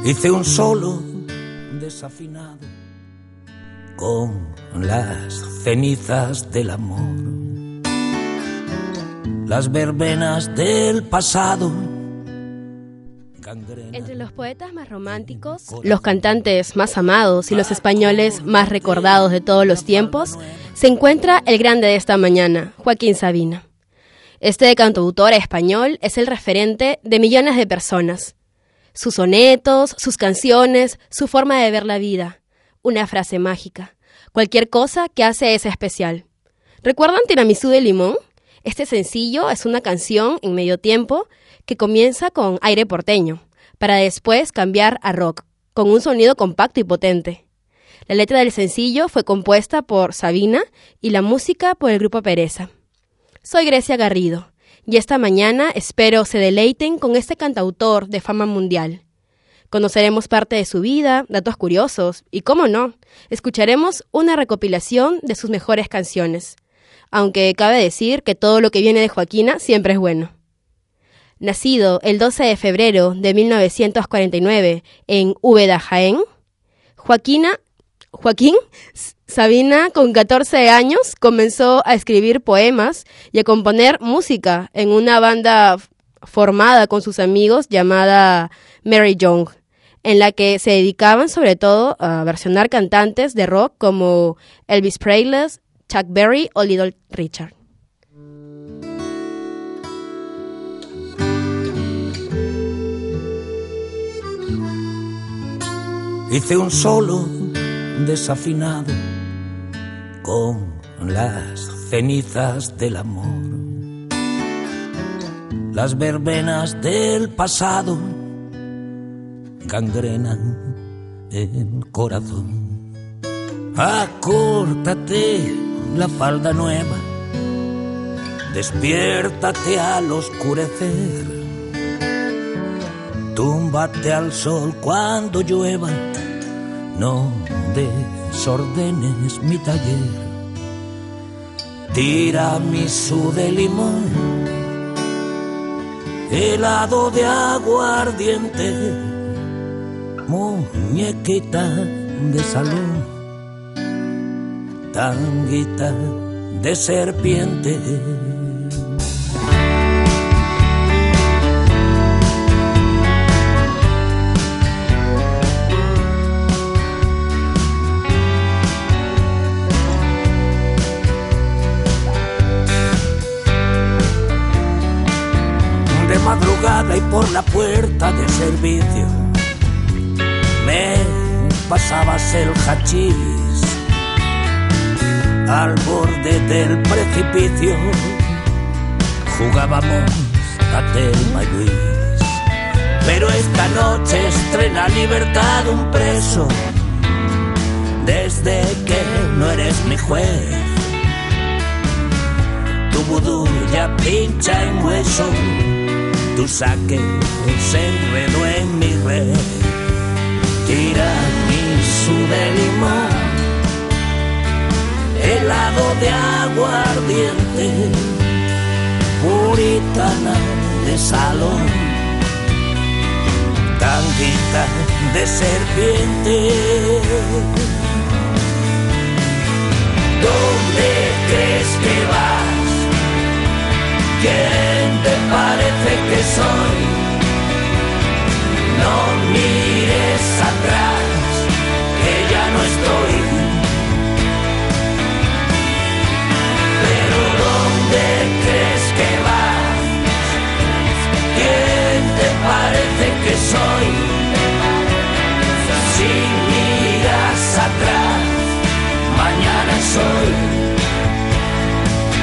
Hice un solo desafinado con las cenizas del amor, las verbenas del pasado. Entre los poetas más románticos, los cantantes más amados y los españoles más recordados de todos los tiempos, se encuentra el grande de esta mañana, Joaquín Sabina. Este cantautor español es el referente de millones de personas. Sus sonetos, sus canciones, su forma de ver la vida, una frase mágica. Cualquier cosa que hace es especial. ¿Recuerdan Tiramisú de Limón? Este sencillo es una canción en medio tiempo que comienza con aire porteño, para después cambiar a rock, con un sonido compacto y potente. La letra del sencillo fue compuesta por Sabina y la música por el grupo Pereza. Soy Grecia Garrido, y esta mañana espero se deleiten con este cantautor de fama mundial. Conoceremos parte de su vida, datos curiosos, y cómo no, escucharemos una recopilación de sus mejores canciones, aunque cabe decir que todo lo que viene de Joaquina siempre es bueno. Nacido el 12 de febrero de 1949 en Úbeda, Jaén, Joaquín Sabina, con 14 años, comenzó a escribir poemas y a componer música en una banda formada con sus amigos llamada Mary Young, en la que se dedicaban sobre todo a versionar cantantes de rock como Elvis Presley, Chuck Berry o Little Richard. Hice un solo desafinado con las cenizas del amor, las verbenas del pasado gangrenan el corazón. Acórtate la falda nueva, despiértate al oscurecer, túmbate al sol cuando llueva, no desordenes mi taller. Tiramisú de limón, helado de aguardiente, muñequita de salón, tanguita de serpiente. De madrugada y por la puerta de servicio me pasabas el hachís. Al borde del precipicio jugábamos a Thelma y Luis. Pero esta noche estrena libertad un preso, desde que no eres mi juez. Tu vudú ya pincha en hueso, tu saque se enredó en mi red. Tiramisú de limón, helado de aguardiente, puritana de salón, tanguita de serpiente. ¿Dónde crees que vas? ¿Quién te parece que soy? No mires atrás, que ya no estoy. Pero ¿dónde crees que vas? ¿Quién te parece que soy? Si miras atrás, mañana soy.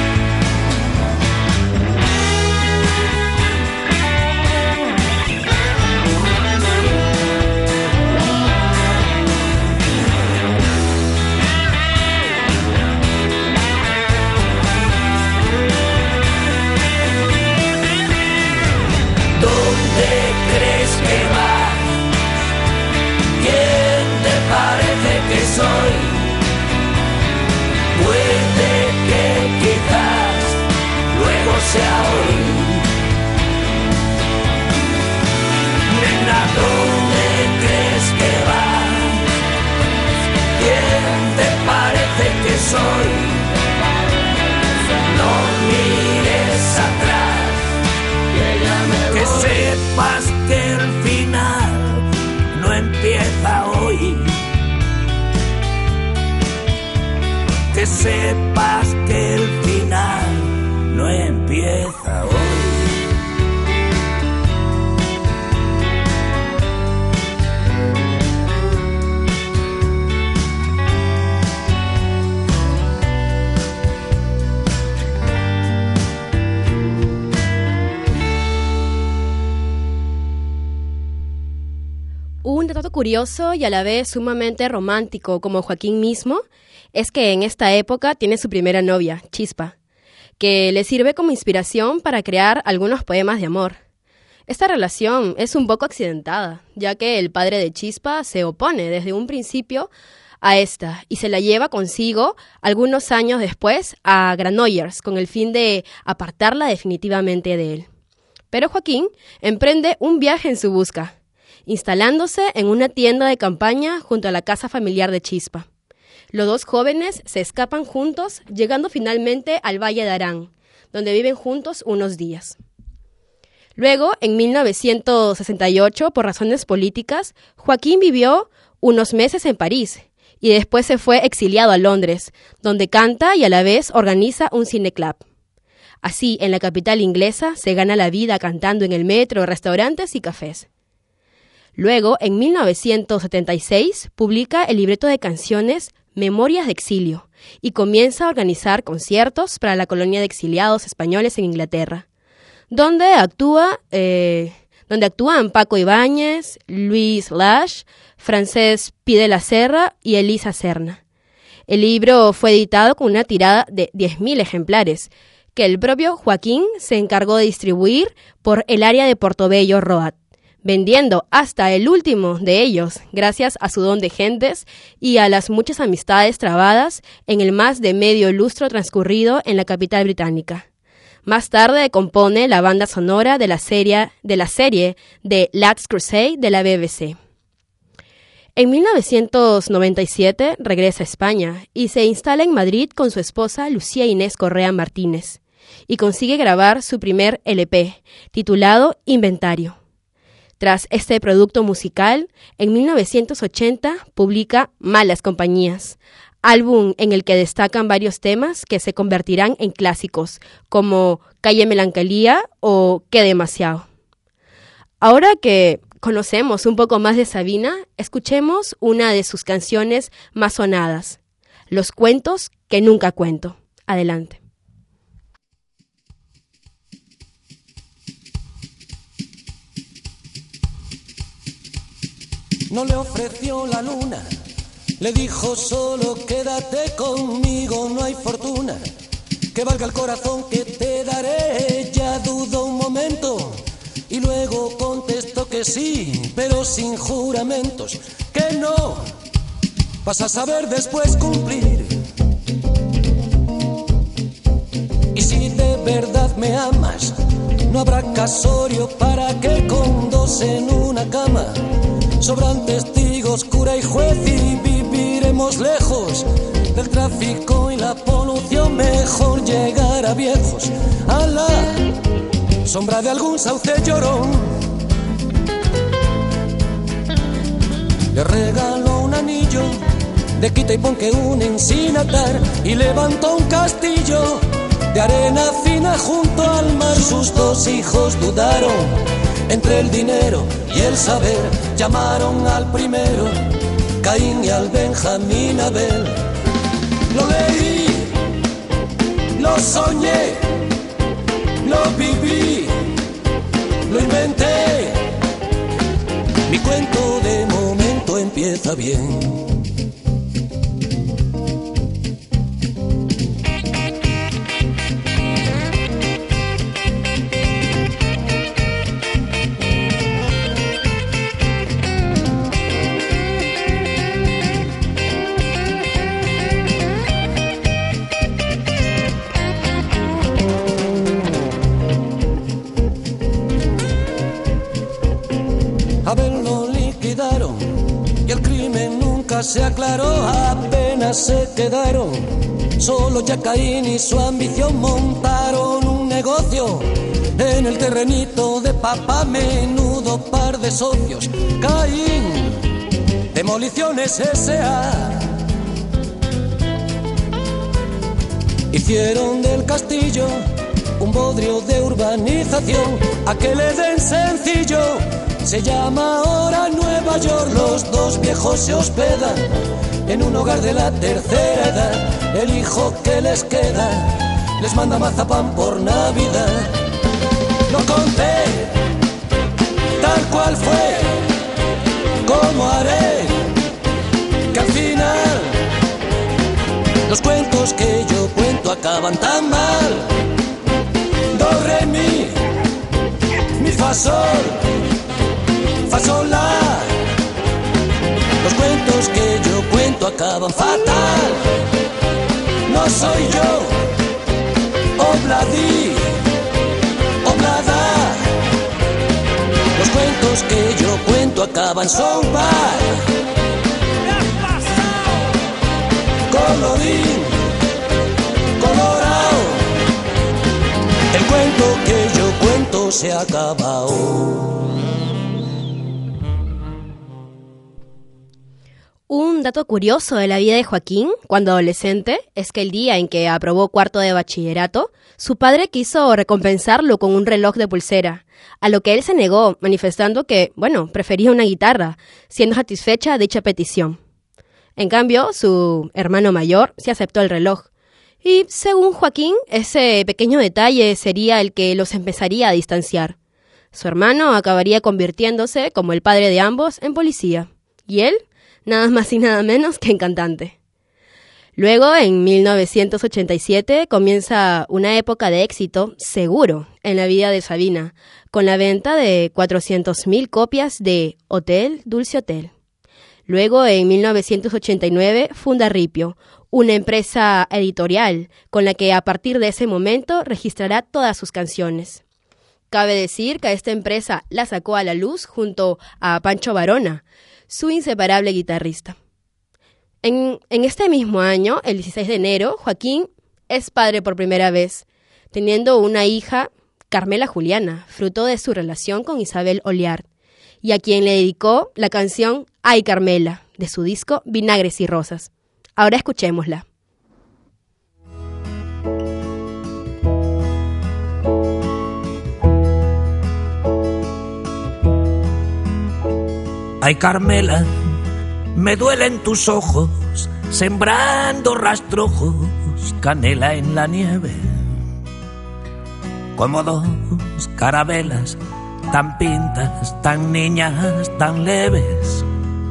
dato curioso y a la vez sumamente romántico, como Joaquín mismo, es que en esta época tiene su primera novia, Chispa, que le sirve como inspiración para crear algunos poemas de amor. Esta relación es un poco accidentada, ya que el padre de Chispa se opone desde un principio a esta y se la lleva consigo algunos años después a Granollers con el fin de apartarla definitivamente de él. Pero Joaquín emprende un viaje en su busca, instalándose en una tienda de campaña junto a la casa familiar de Chispa. Los dos jóvenes se escapan juntos, llegando finalmente al Valle de Arán, donde viven juntos unos días. Luego, en 1968, por razones políticas, Joaquín vivió unos meses en París y después se fue exiliado a Londres, donde canta y a la vez organiza un cineclub. Así, en la capital inglesa, se gana la vida cantando en el metro, restaurantes y cafés. Luego, en 1976, publica el libreto de canciones Memorias de Exilio y comienza a organizar conciertos para la colonia de exiliados españoles en Inglaterra, donde actúan Paco Ibáñez, Luis Lash, Francesc Pi de la Serra y Elisa Serna. El libro fue editado con una tirada de 10.000 ejemplares, que el propio Joaquín se encargó de distribuir por el área de Portobello Road, vendiendo hasta el último de ellos, gracias a su don de gentes y a las muchas amistades trabadas en el más de medio lustro transcurrido en la capital británica. Más tarde compone la banda sonora de la serie The Last Crusade de la BBC. En 1997 regresa a España y se instala en Madrid con su esposa Lucía Inés Correa Martínez y consigue grabar su primer LP, titulado Inventario. Tras este producto musical, en 1980 publica Malas Compañías, álbum en el que destacan varios temas que se convertirán en clásicos, como Calle Melancolía o Qué demasiado. Ahora que conocemos un poco más de Sabina, escuchemos una de sus canciones más sonadas, Los cuentos que nunca cuento. Adelante. No le ofreció la luna, le dijo solo quédate conmigo, no hay fortuna que valga el corazón que te daré. Ella dudó un momento y luego contestó que sí, pero sin juramentos, que no, vas a saber después cumplir. Y si de verdad me amas, no habrá casorio para que con dos en una cama. Sobran testigos, cura y juez y viviremos lejos del tráfico y la polución. Mejor llegar a viejos a la sombra de algún sauce llorón. Le regaló un anillo de quita y pon que unen sin atar y levantó un castillo de arena fina junto al mar. Sus dos hijos dudaron entre el dinero y el saber, llamaron al primero Caín y al Benjamín Abel. Lo leí, lo soñé, lo viví, lo inventé. Mi cuento de momento empieza bien. Se aclaró, apenas se quedaron solo ya Caín y su ambición. Montaron un negocio en el terrenito de papá, menudo par de socios. Caín, Demoliciones S.A. Hicieron del castillo un bodrio de urbanización, a que le den sencillo. Se llama ahora Nueva York. Los dos viejos se hospedan en un hogar de la tercera edad. El hijo que les queda les manda mazapán por Navidad. Lo conté tal cual fue, como acaban tan mal. Do, re, mi, fa, sol, la. Los cuentos que yo cuento acaban fatal. No soy yo, Obladí, Oblada. Los cuentos que yo cuento acaban son par. Colorín colorado, el cuento que yo cuento se ha acabado. Un dato curioso de la vida de Joaquín, cuando adolescente, es que el día en que aprobó cuarto de bachillerato, su padre quiso recompensarlo con un reloj de pulsera, a lo que él se negó, manifestando que, prefería una guitarra, siendo satisfecha dicha petición. En cambio, su hermano mayor sí aceptó el reloj. Y, según Joaquín, ese pequeño detalle sería el que los empezaría a distanciar. Su hermano acabaría convirtiéndose, como el padre de ambos, en policía. Y él, nada más y nada menos que en cantante. Luego, en 1987, comienza una época de éxito seguro en la vida de Sabina, con la venta de 400.000 copias de Hotel, Dulce Hotel. Luego, en 1989, funda Ripio, una empresa editorial con la que a partir de ese momento registrará todas sus canciones. Cabe decir que esta empresa la sacó a la luz junto a Pancho Varona, su inseparable guitarrista. En este mismo año, el 16 de enero, Joaquín es padre por primera vez, teniendo una hija, Carmela Juliana, fruto de su relación con Isabel Oliart, y a quien le dedicó la canción Ay Carmela, de su disco Vinagres y Rosas. Ahora escuchémosla. Ay Carmela, me duelen tus ojos, sembrando rastrojos, canela en la nieve. Como dos carabelas, tan pintas, tan niñas, tan leves.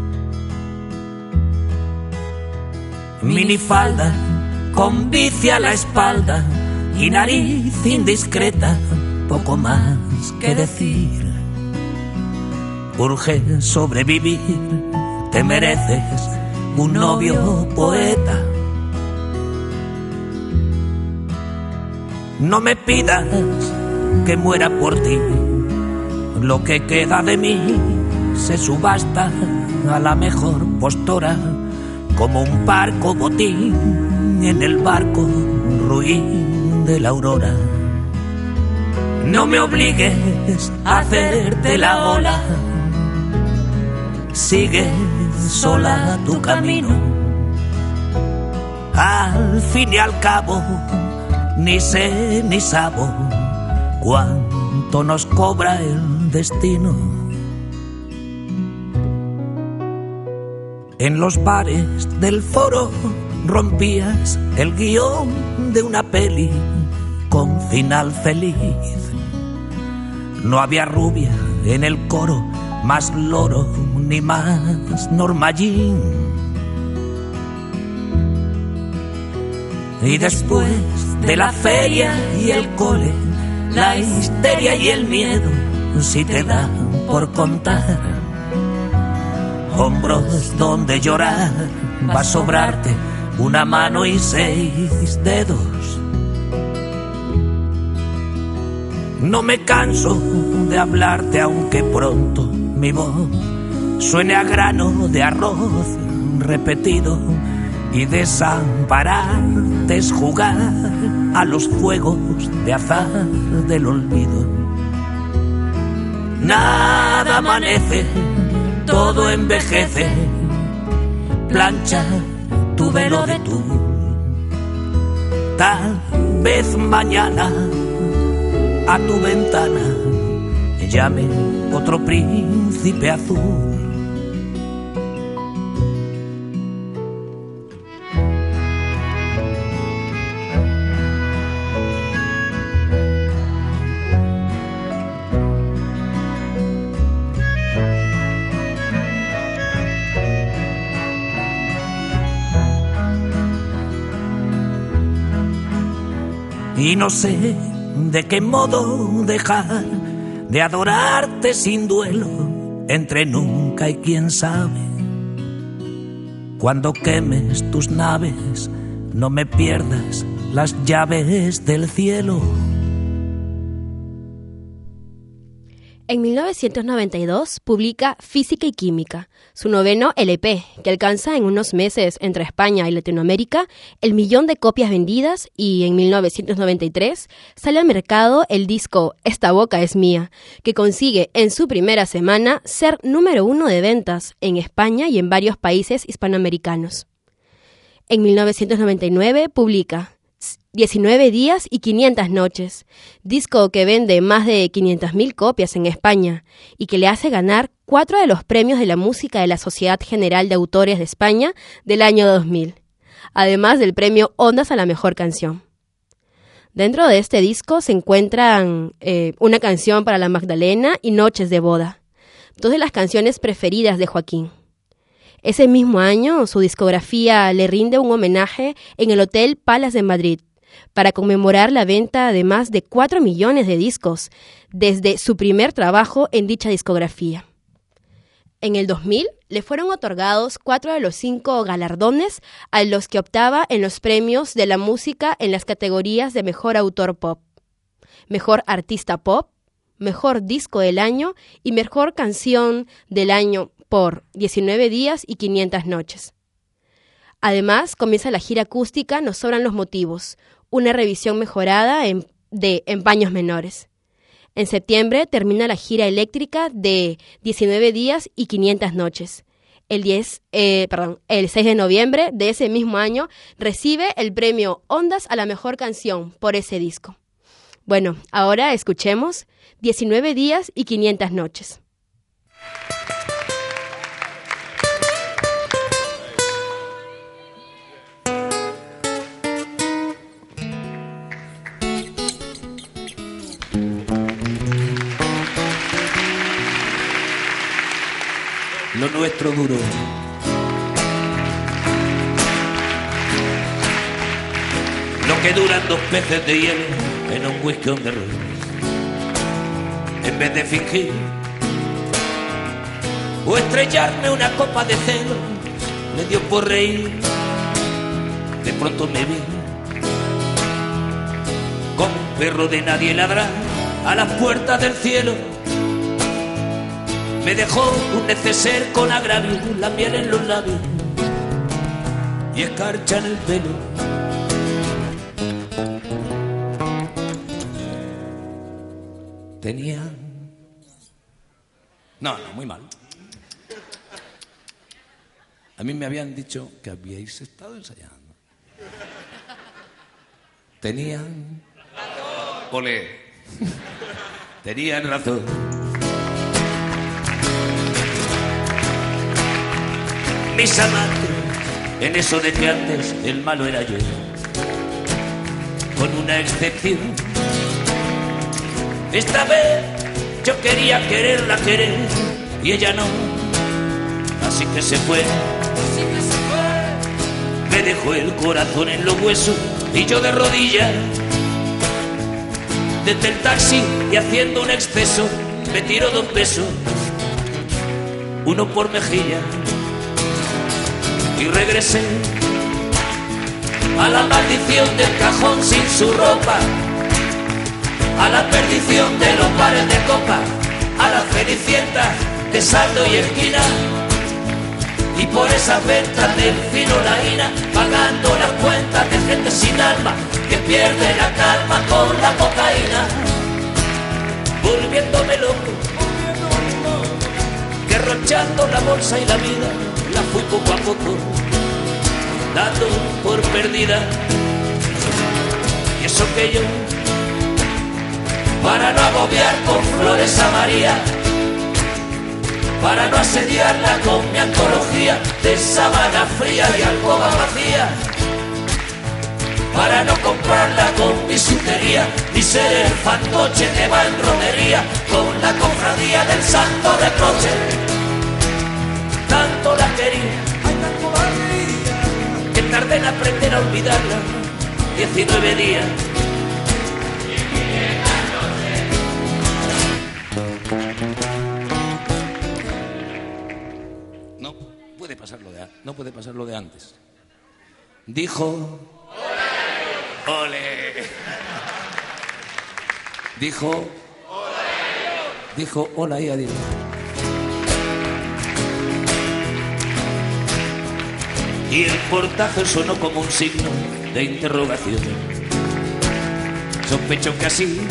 Minifalda, con bici a la espalda y nariz indiscreta, poco más que decir. Urge sobrevivir, te mereces un novio poeta. No me pidas que muera por ti, lo que queda de mí se subasta a la mejor postora, como un parco botín en el barco ruin de la aurora. No me obligues a hacerte la ola, sigue sola tu camino. Al fin y al cabo, ni sé ni sabo cuánto nos cobra el destino. En los bares del foro rompías el guión de una peli con final feliz. No había rubia en el coro, más loro ni más Norma Jean. Y después de la feria y el cole, la histeria y el miedo, si te dan por contar. Hombros donde llorar, va a sobrarte una mano y 6 dedos. No me canso de hablarte aunque pronto mi voz suene a grano de arroz repetido, y desampararte es jugar a los fuegos de azar del olvido. Nada amanece, todo envejece, plancha tu velo de tul. Tal vez mañana a tu ventana llame otro príncipe azul. y no sé de qué modo dejar de adorarte sin duelo, entre nunca y quién sabe. Cuando quemes tus naves, no me pierdas las llaves del cielo. En 1992 publica Física y Química, su noveno LP, que alcanza en unos meses entre España y Latinoamérica el 1.000.000 de copias vendidas, y en 1993 sale al mercado el disco Esta boca es mía, que consigue en su primera semana ser número 1 de ventas en España y en varios países hispanoamericanos. En 1999 publica 19 días y 500 noches, disco que vende más de 500.000 copias en España y que le hace ganar 4 de los premios de la música de la Sociedad General de Autores de España del año 2000, además del premio Ondas a la mejor canción. Dentro de este disco se encuentran Una canción para la Magdalena y Noches de boda, dos de las canciones preferidas de Joaquín. Ese mismo año, su discografía le rinde un homenaje en el Hotel Palace de Madrid, para conmemorar la venta de más de 4 millones de discos desde su primer trabajo en dicha discografía. En el 2000 le fueron otorgados 4 de los 5 galardones a los que optaba en los premios de la música en las categorías de Mejor Autor Pop, Mejor Artista Pop, Mejor Disco del Año y Mejor Canción del Año por 19 días y 500 noches. Además, comienza la gira acústica Nos sobran los motivos, una revisión mejorada de En paños menores. En septiembre termina la gira eléctrica de 19 días y 500 noches. El 6 de noviembre de ese mismo año recibe el premio Ondas a la mejor canción por ese disco. Bueno, ahora escuchemos 19 días y 500 noches. Lo nuestro duro. Lo que duran 2 peces de hielo en un whisky on the road. En vez de fingir o estrellarme una copa de celo, me dio por reír. De pronto me vi como un perro de nadie ladrar a las puertas del cielo. Me dejó un neceser con agravio, la miel en los labios y escarcha en el pelo. Tenían... No, muy mal. A mí me habían dicho que habíais estado ensayando. Tenían... Olé. Tenían razón. Mis amantes, en eso de que antes el malo era yo, con una excepción. Esta vez yo quería quererla querer y ella no, así que se fue. Me dejó el corazón en los huesos y yo de rodillas, desde el taxi y haciendo un exceso, me tiró 2 besos, uno por mejilla. Y regresé a la maldición del cajón sin su ropa, a la perdición de los bares de copa, a las cenicientas de saldo y esquina, y por esas ventas del fino laína, pagando las cuentas de gente sin alma que pierde la calma con la cocaína, volviéndome loco, derrochando la bolsa y la vida. La fui poco a poco dando por perdida. Y eso que yo, para no agobiar con flores a María, para no asediarla con mi antología de sábana fría y alcoba vacía, para no comprarla con mi sutería, ni ser el fantoche que va en romería con la cofradía del santo reproche. Tanto la quería, que tardé en aprender a olvidarla. 19 días no puede pasar lo de antes. Dijo... ¡Ole! Dijo... Dijo hola y adiós. Y el portazo sonó como un signo de interrogación. Sospecho que así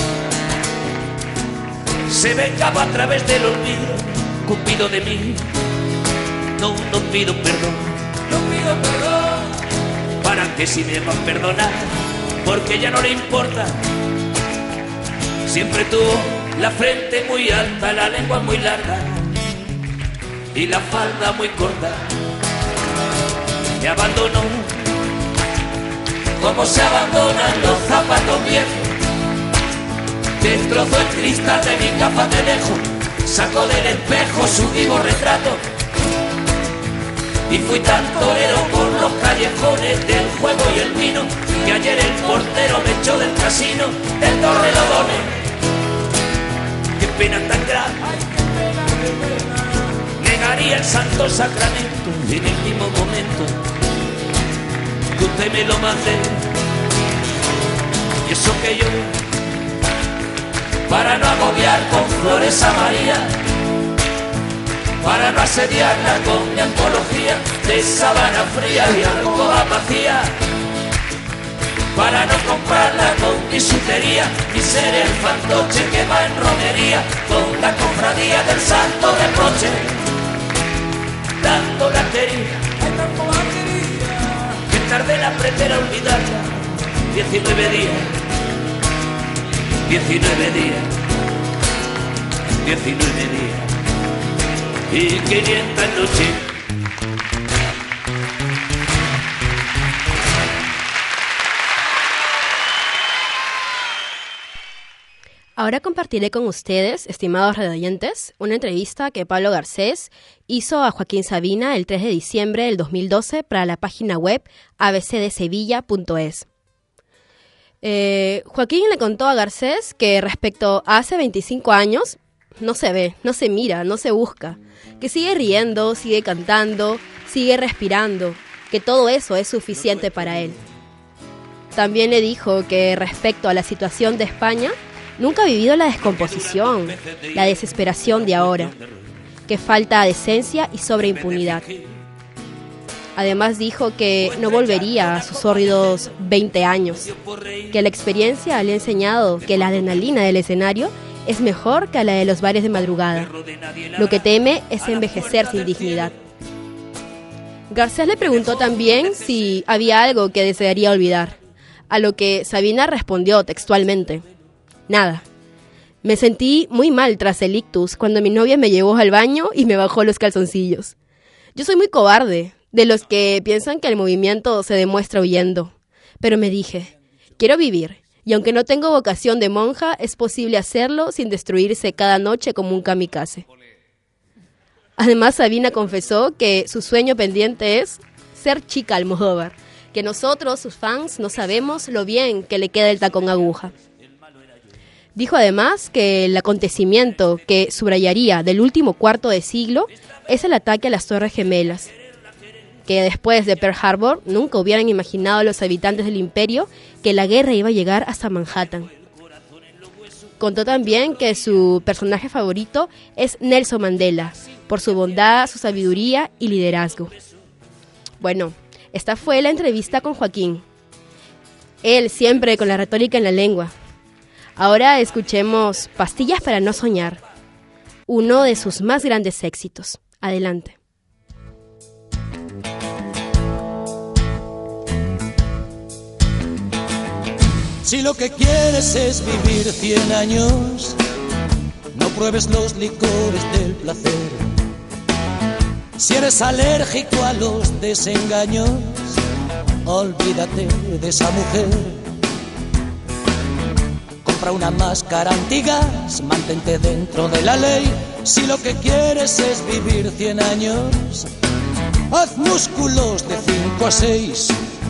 se vengaba a través del olvido, Cupido de mí. No pido perdón, no pido perdón. ¿Para que si me va a perdonar? Porque ya no le importa. Siempre tuvo la frente muy alta, la lengua muy larga y la falda muy corta. Me abandonó como se abandonan los zapatos viejos. Destrozó el cristal de mi gafas de lejos, sacó del espejo su vivo retrato. Y fui tan torero por los callejones del juego y el vino, que ayer el portero me echó del casino del Torrelodones. Qué pena tan grande, negaría el santo sacramento en el último momento que usted me lo mande. Y eso que yo, para no agobiar con flores a María, para no asediarla con mi antología de sabana fría y alcoba vacía, para no comprarla con bisutería ni ser el fantoche que va en romería con la cofradía del santo reproche. Tanto la quería, que tardé en aprender a olvidarla. 19 días, 19 días, 19 días y 500 noches. Ahora compartiré con ustedes, estimados radioyentes, una entrevista que Pablo Garcés hizo a Joaquín Sabina el 3 de diciembre del 2012 para la página web abcdesevilla.es. Joaquín le contó a Garcés que respecto a hace 25 años, no se ve, no se mira, no se busca, que sigue riendo, sigue cantando, sigue respirando, que todo eso es suficiente para él. También le dijo que respecto a la situación de España, nunca ha vivido la descomposición, la desesperación de ahora, que falta decencia y sobreimpunidad. Además dijo que no volvería a sus sórdidos 20 años, que la experiencia le ha enseñado que la adrenalina del escenario es mejor que la de los bares de madrugada. Lo que teme es envejecer sin dignidad. Garcés le preguntó también si había algo que desearía olvidar, a lo que Sabina respondió textualmente: nada. Me sentí muy mal tras el ictus cuando mi novia me llevó al baño y me bajó los calzoncillos. Yo soy muy cobarde, de los que piensan que el movimiento se demuestra huyendo. Pero me dije, quiero vivir, y aunque no tengo vocación de monja, es posible hacerlo sin destruirse cada noche como un kamikaze. Además, Sabina confesó que su sueño pendiente es ser Chica Almodóvar, que nosotros, sus fans, no sabemos lo bien que le queda el tacón aguja. Dijo además que el acontecimiento que subrayaría del último cuarto de siglo es el ataque a las Torres Gemelas, que después de Pearl Harbor nunca hubieran imaginado los habitantes del imperio que la guerra iba a llegar hasta Manhattan. Contó también que su personaje favorito es Nelson Mandela, por su bondad, su sabiduría y liderazgo. Bueno, esta fue la entrevista con Joaquín. Él siempre con la retórica en la lengua. Ahora escuchemos Pastillas para no soñar, uno de sus más grandes éxitos. Adelante. Si lo que quieres es vivir 100 años, no pruebes los licores del placer. Si eres alérgico a los desengaños, olvídate de esa mujer. Compra una máscara antigas, mantente dentro de la ley. Si lo que quieres es vivir 100 años, haz músculos de 5 a 6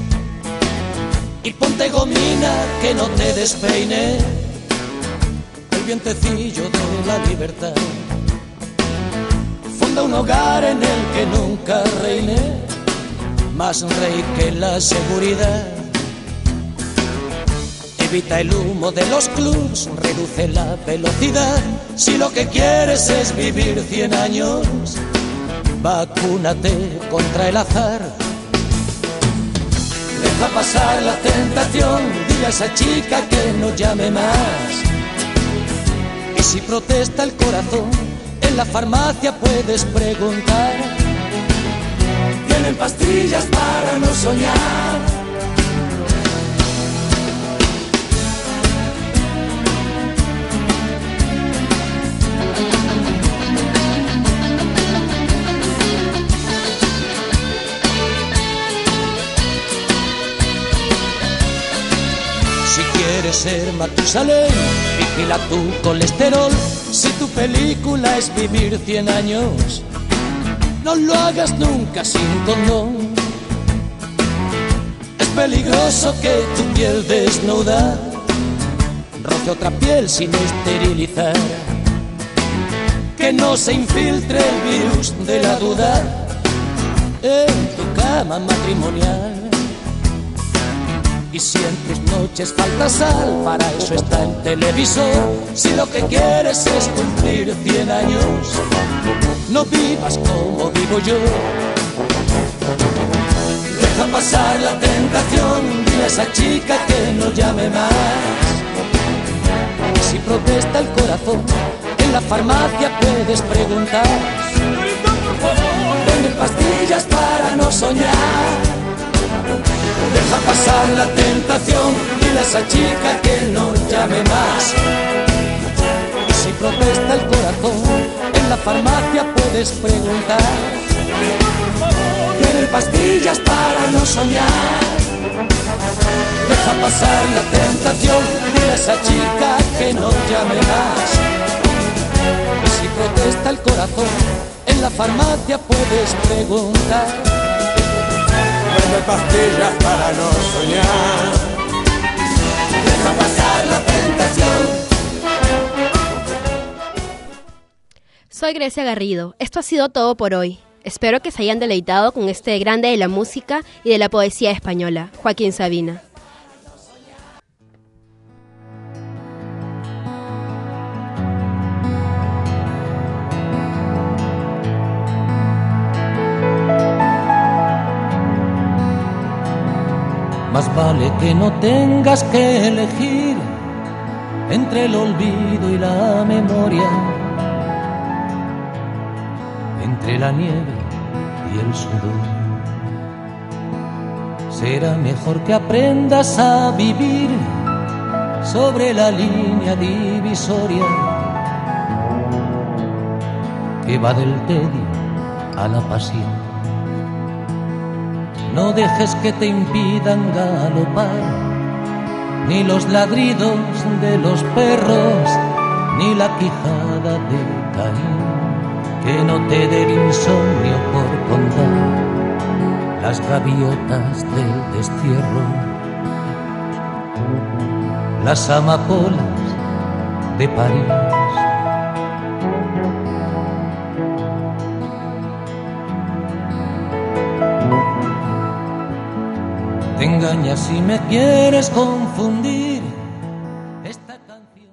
y ponte gomina que no te despeine el vientecillo de la libertad. Funda un hogar en el que nunca reine, más rey que la seguridad. Evita el humo de los clubs, reduce la velocidad. Si lo que quieres es vivir 100 años, vacúnate contra el azar. Deja pasar la tentación, dile a esa chica que no llame más. Y si protesta el corazón, en la farmacia puedes preguntar. Tienen pastillas para no soñar. Si quieres ser Matusalén, vigila tu colesterol. Si tu película es vivir 100 años, no lo hagas nunca sin condón. Es peligroso que tu piel desnuda roce otra piel sin esterilizar. Que no se infiltre el virus de la duda en tu cama matrimonial. Y si en tus noches falta sal, para eso está el televisor. Si lo que quieres es cumplir 100 años, no vivas como vivo yo. Deja pasar la tentación, dile a esa chica que no llame más. Y si protesta el corazón, en la farmacia puedes preguntar. Venden pastillas para no soñar. Deja pasar la tentación, dile a esa chica que no llame más. Y si protesta el corazón, en la farmacia puedes preguntar. ¿Tienen pastillas para no soñar? Deja pasar la tentación, dile a esa chica que no llame más. Y si protesta el corazón, en la farmacia puedes preguntar. Vende pastillas para no soñar. Deja pasar la tentación. Soy Grecia Garrido. Esto ha sido todo por hoy. Espero que se hayan deleitado con este grande de la música y de la poesía española, Joaquín Sabina. Más vale que no tengas que elegir entre el olvido y la memoria, entre la nieve y el sudor. Será mejor que aprendas a vivir sobre la línea divisoria que va del tedio a la pasión. No dejes que te impidan galopar, ni los ladridos de los perros, ni la quijada de Caín. Que no te dé el insomnio por contar las gaviotas del destierro, las amapolas de París. Te engañas si me quieres confundir. Esta canción